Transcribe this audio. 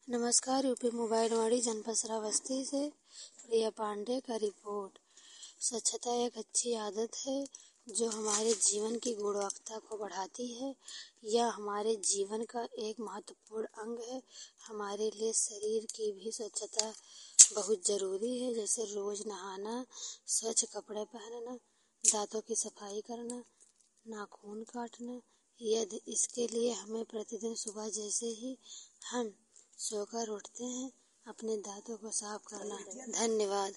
नमस्कार। यूपी मोबाइलवाड़ी जनपद श्रावस्ती से प्रिया पांडे का रिपोर्ट। स्वच्छता एक अच्छी आदत है जो हमारे जीवन की गुणवत्ता को बढ़ाती है। यह हमारे जीवन का एक महत्वपूर्ण अंग है। हमारे लिए शरीर की भी स्वच्छता बहुत ज़रूरी है, जैसे रोज़ नहाना, स्वच्छ कपड़े पहनना, दांतों की सफाई करना, नाखून काटना। यदि इसके लिए हमें प्रतिदिन सुबह जैसे ही हम सोकर उठते हैं, अपने दांतों को साफ करना। धन्यवाद।